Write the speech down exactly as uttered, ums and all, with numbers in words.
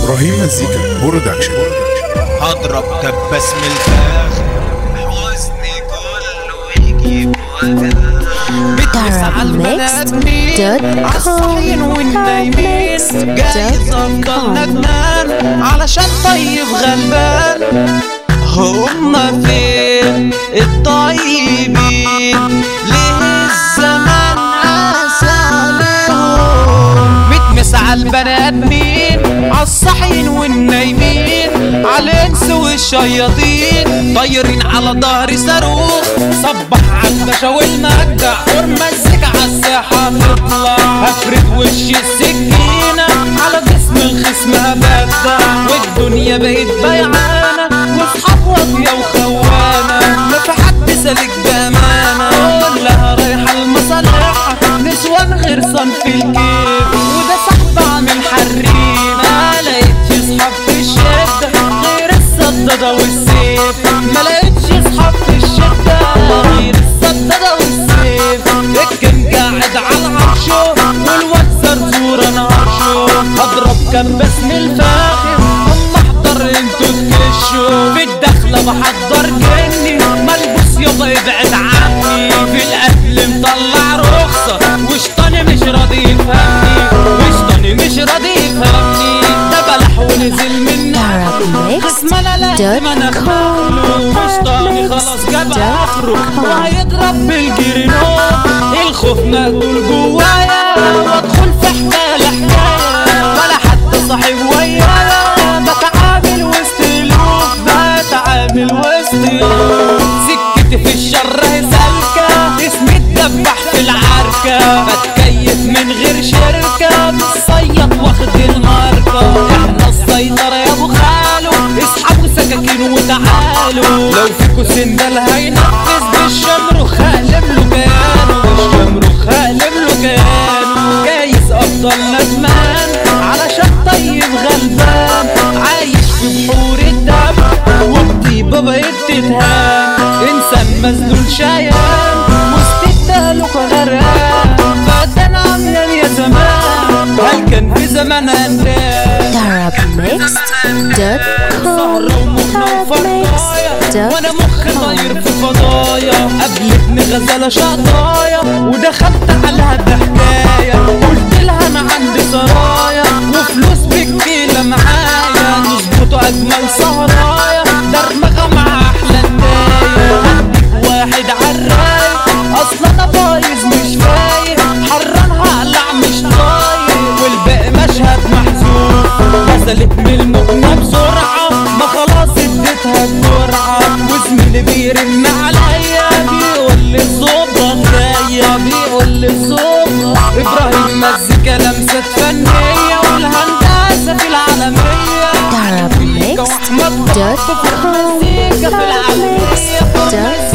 إبراهيم مزيكا برودكشن. هضرب كباس من الفاخر حزني كله يجيب وجع بتقيس على البنات مين عالصحيين والنايمين جايز افضل ندمان علشان طيب غلبان. هما فين الطيبين ليه الزمان قاسى عليهم؟ متمس عالبنات مين عالصحيين والنايمين عالانس والشياطين طايرين على ظهر صاروخ. صبح عالباشا والمجدع والمزيك عالساحة تطلع هفرد وشي السكينة على جسم الخصم هبدع والدنيا بقت بيعانة واصحاب واطية وخوانة ما في حد سالك بأمانة كلها رايحة لمصالحها نسوان غير صنف الكيف وده صاحب عامل حريم. ما لقيتش صحاب في الشدة غير الصدادة والسيف ما لقيتش صحاب في الشدة غير الصدادة والسيف. الكن قاعد على عرشه والواد زرزور انا عرشه هضرب كباس من الفاخر اما احضر انتو تكشوا في الدخلة بحضر جني ملبوس يابا ابعد عني في الاكل مطلع رخصة وشطاني مش راضي يفهمني وشطاني مش راضي يفهمني ده بلح ونزل من خصم انا لازم انا اخاله وشطاني خلاص جاب اخره وهيضرب بالجرينو الخوف مقتول جوايا وادخل في حكاية حكاية ولا حتى صاحب ويايا بتعامل وسط الوف بتعامل وسط الوف سكتي في الشر هي سالكة اسمي اتدبح في العركة بتكيف من غير شركة بتصيط واخد الماركة احنا السيطرة يا ابو خالو اسحبوا سكاكين وتعالوا لو فيكوا سندال هينفذ بالشمروخ هقلب له كيانه بالشمروخ هقلب له كيانه جايز افضل ندمان علشان طيب غلبان عايش في بحور الدم والطيبة بقت تتهان انسان مذلول شيان وسط التهلك غرقان فقدان عميان يا زمان هل كان في زمان هندان سهرة ومخنا وفرقايا وانا مخي طاير في فضايا قابلتني غزالة شقطايا ودخلت عليها بحكاية قلت لها انا عندي سرايا وفلوس بكيلة معايا نظبطوا اجمل سهرايا درمغة مع احلى ندايا هديك واحد عالرايق اصلا انا بايظ مش فايق حران هقلع مش طايق والباقي مشهد محذوف نزلت من المبنى بسرعة ما خلاص اديتها الجرعة وزميلي بيرن عليا بيقول لي الظبط جاية بيقول لي الظبط. ابراهيم مزيكا لمسات فنية والهندسة في العالمية واحمد ضبط في العالمية